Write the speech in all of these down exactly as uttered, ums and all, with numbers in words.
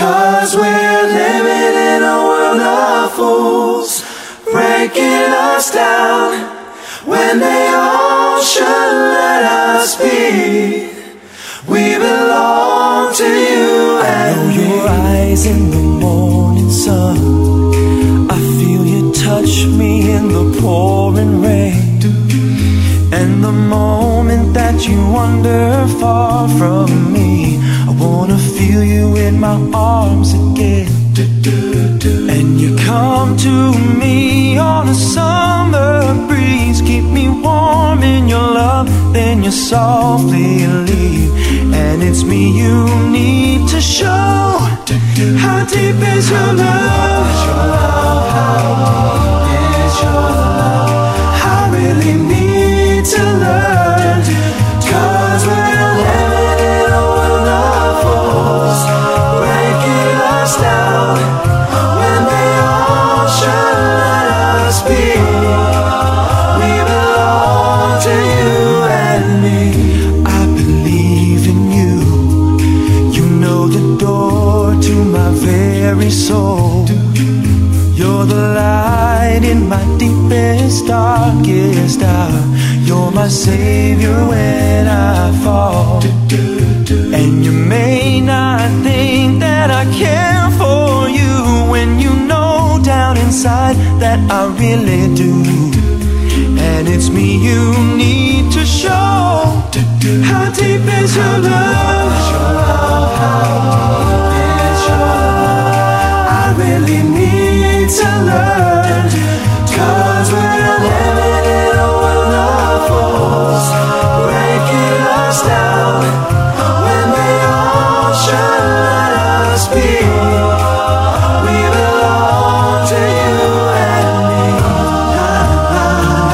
'Cause we're living in a world of fools, breaking us down when they all should let us be. We belong to you and me. Your eyes in the morning sun, I feel you touch me in the pouring rain. And the moment that you wander far from me, I wanna feel you in my arms again. And you come to me on a summer breeze, keep me warm in your love, then you softly leave. And it's me you need to show. How deep is your love? How deep is your love? I really need to learn. 'Cause we're living in a world of fools, breaking us down when they all should let us be. We belong to you and me. I believe in you. You know the door to my very soul. You're the light in my deepest, darkest hour. You're my savior when I fall. And you may not think that I care for you, when you know down inside that I really do. And it's me you need to show. How deep is your love? How deep is your love? I really need to learn. 'Cause we're living in a world of fools, breaking us down when they all should let us be. We belong to you and me. La, la,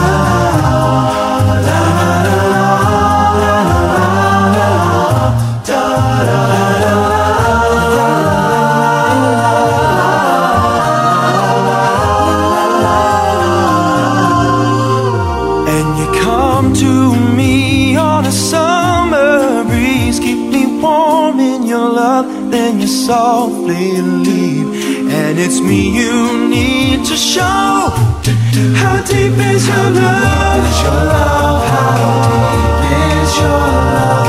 la, la, la, la, da, da, da, and you come to me on a summer breeze, keep me warm in your love, then you softly leave. And it's me you need to show. How deep is your love? How deep is your love?